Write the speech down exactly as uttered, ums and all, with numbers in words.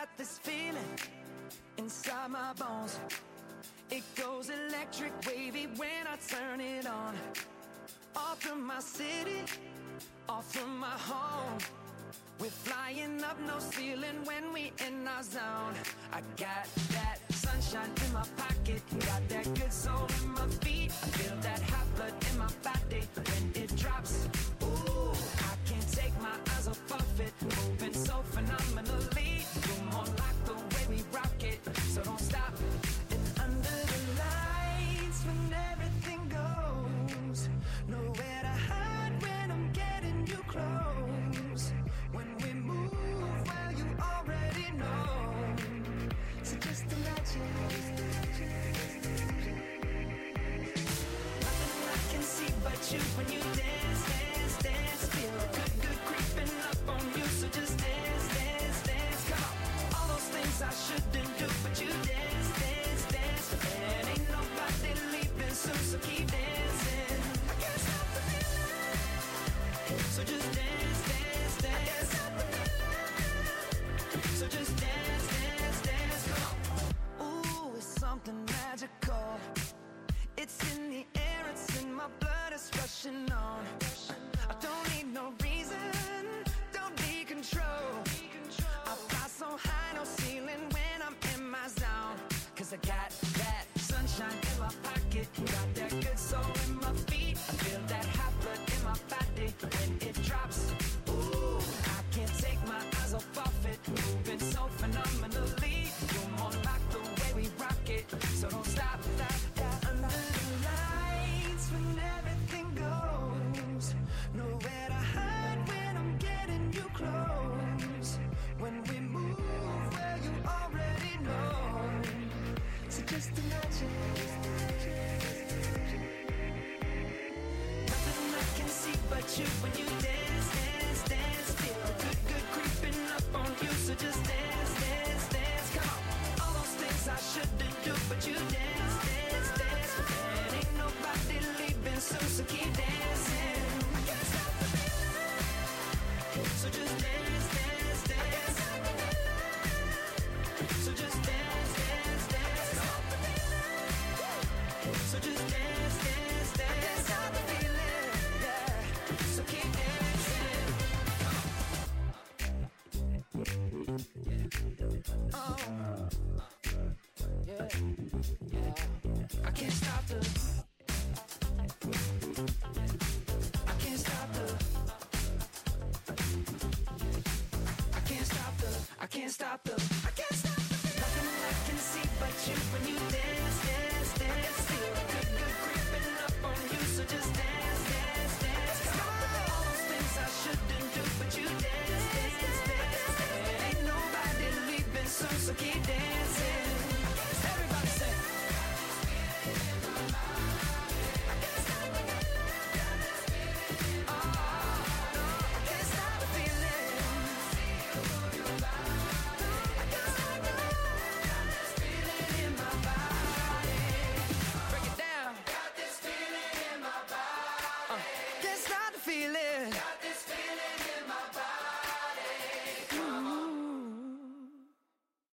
got this feeling inside my bones. It goes electric wavy when I turn it on. Off from my city, off from my home. We're flying up, no ceiling when we in our zone. I got that sunshine in my pocket, got that good soul in my feet. I feel that hot blood in my body when it drops. Ooh, I can't take my eyes off of it, moving so phenomenally. You're more like the way we rock it, so don't stop. And under the lights when everything goes, nowhere to hide when I'm getting you close. When we move, well, you already know. So just imagine. Nothing I can see but you when you dance, dance, dance. Feel good, good creeping up on you. So just dance, dance, dance. Come on. All those things I shouldn't do, but you dance, dance, dance. And ain't nobody leaving soon, so keep dancing. I can't stop the feeling. So just dance, dance, dance. So just dance, dance, dance, come on. Ooh, it's something magical. It's in the air, it's in my blood, it's rushing on. I don't need no reason, don't need control. I fly so high, no ceiling when I'm in my zone. Cause I got that sunshine in my pocket, got that good soul in my feet. I feel that hot blood in my body when it drops. Ooh, I can't take my eyes off of it, moving so phenomenally. You're more like the way we rock it, so don't stop, stop, stop. Under the lights when everything goes, nowhere to hide when I'm getting you close. When we move, well, you already know. So just imagine. Nothing I can see but you when you dance, dance, dance. Feel good, good creeping up on you. So just dance, dance, dance. Come on. All those things I shouldn't do, but you dance, dance, dance. And ain't nobody leaving soon, so keep dancing. I can't stop the feeling. So just dance, dance, dance. So just dance, dance, dance. Stop the feeling. So just dance, dance, dance. I can't stop the feeling. Yeah. So keep dancing. Oh. Yeah. Yeah. I can't stop the. I can't stop the. I can't stop the. I can't stop the. I can't stop the. Nothing I can see but you when you dance.